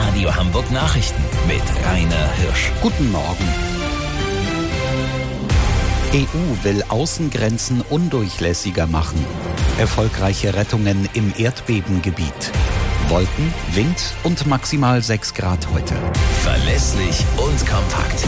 Radio Hamburg Nachrichten mit Rainer Hirsch. Guten Morgen. EU will Außengrenzen undurchlässiger machen. Erfolgreiche Rettungen im Erdbebengebiet. Wolken, Wind und maximal 6 Grad heute. Verlässlich und kompakt.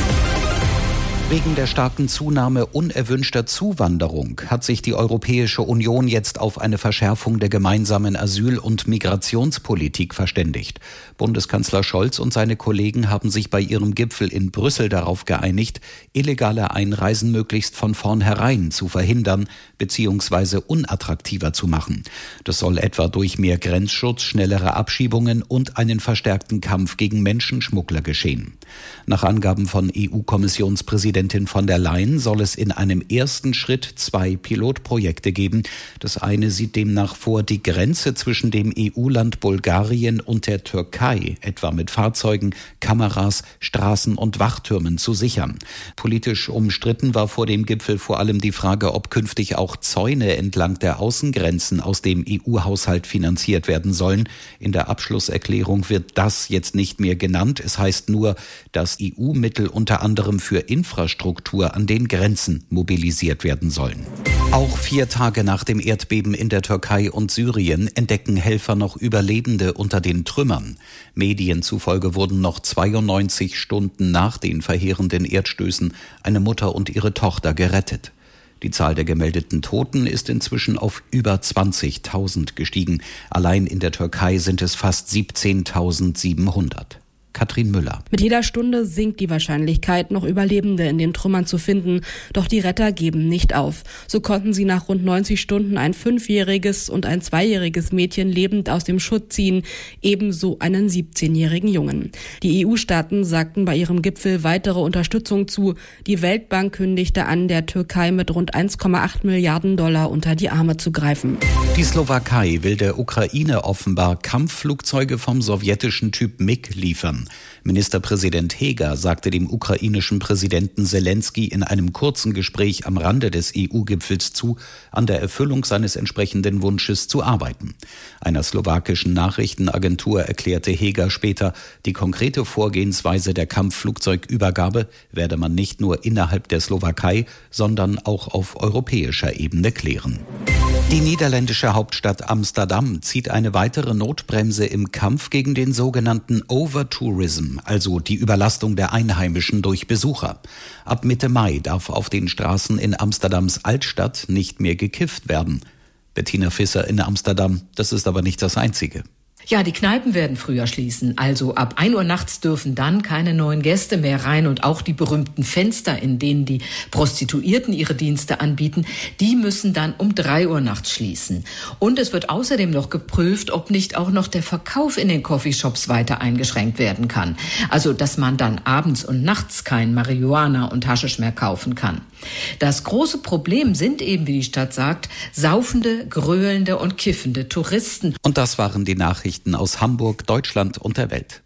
Wegen der starken Zunahme unerwünschter Zuwanderung hat sich die Europäische Union jetzt auf eine Verschärfung der gemeinsamen Asyl- und Migrationspolitik verständigt. Bundeskanzler Scholz und seine Kollegen haben sich bei ihrem Gipfel in Brüssel darauf geeinigt, illegale Einreisen möglichst von vornherein zu verhindern bzw. unattraktiver zu machen. Das soll etwa durch mehr Grenzschutz, schnellere Abschiebungen und einen verstärkten Kampf gegen Menschenschmuggler geschehen. Nach Angaben von EU-Kommissionspräsidentin von der Leyen soll es in einem ersten Schritt 2 Pilotprojekte geben. Das eine sieht demnach vor, die Grenze zwischen dem EU-Land Bulgarien und der Türkei etwa mit Fahrzeugen, Kameras, Straßen und Wachtürmen zu sichern. Politisch umstritten war vor dem Gipfel vor allem die Frage, ob künftig auch Zäune entlang der Außengrenzen aus dem EU-Haushalt finanziert werden sollen. In der Abschlusserklärung wird das jetzt nicht mehr genannt. Es heißt nur, dass EU-Mittel unter anderem für Infrastruktur an den Grenzen mobilisiert werden sollen. Auch 4 Tage nach dem Erdbeben in der Türkei und Syrien entdecken Helfer noch Überlebende unter den Trümmern. Medien zufolge wurden noch 92 Stunden nach den verheerenden Erdstößen eine Mutter und ihre Tochter gerettet. Die Zahl der gemeldeten Toten ist inzwischen auf über 20.000 gestiegen. Allein in der Türkei sind es fast 17.700. Katrin Müller. Mit jeder Stunde sinkt die Wahrscheinlichkeit, noch Überlebende in den Trümmern zu finden. Doch die Retter geben nicht auf. So konnten sie nach rund 90 Stunden ein 5-jähriges und ein 2-jähriges Mädchen lebend aus dem Schutt ziehen, ebenso einen 17-jährigen Jungen. Die EU-Staaten sagten bei ihrem Gipfel weitere Unterstützung zu. Die Weltbank kündigte an, der Türkei mit rund 1,8 Milliarden $ unter die Arme zu greifen. Die Slowakei will der Ukraine offenbar Kampfflugzeuge vom sowjetischen Typ MiG liefern. Ministerpräsident Heger sagte dem ukrainischen Präsidenten Selenskyj in einem kurzen Gespräch am Rande des EU-Gipfels zu, an der Erfüllung seines entsprechenden Wunsches zu arbeiten. Einer slowakischen Nachrichtenagentur erklärte Heger später, die konkrete Vorgehensweise der Kampfflugzeugübergabe werde man nicht nur innerhalb der Slowakei, sondern auch auf europäischer Ebene klären. Die niederländische Hauptstadt Amsterdam zieht eine weitere Notbremse im Kampf gegen den sogenannten Overtourism, also die Überlastung der Einheimischen durch Besucher. Ab Mitte Mai darf auf den Straßen in Amsterdams Altstadt nicht mehr gekifft werden. Bettina Visser in Amsterdam, das ist aber nicht das Einzige. Ja, die Kneipen werden früher schließen. Also ab 1 Uhr nachts dürfen dann keine neuen Gäste mehr rein. Und auch die berühmten Fenster, in denen die Prostituierten ihre Dienste anbieten, die müssen dann um 3 Uhr nachts schließen. Und es wird außerdem noch geprüft, ob nicht auch noch der Verkauf in den Coffeeshops weiter eingeschränkt werden kann. Also, dass man dann abends und nachts kein Marihuana und Haschisch mehr kaufen kann. Das große Problem sind eben, wie die Stadt sagt, saufende, gröhlende und kiffende Touristen. Und das waren die Nachrichten aus Hamburg, Deutschland und der Welt.